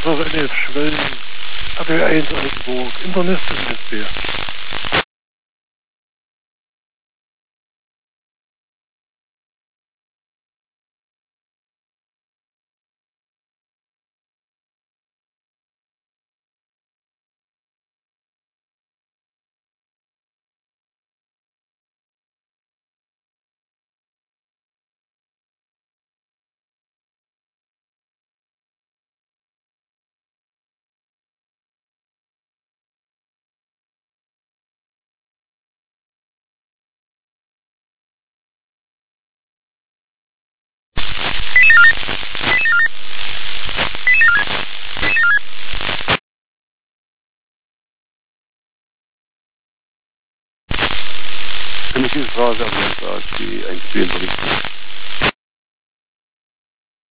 Wasser in Schwellen, RTL 1 Altenburg, Internist ist NSB. Für mich ist es raus, aber die 1,44.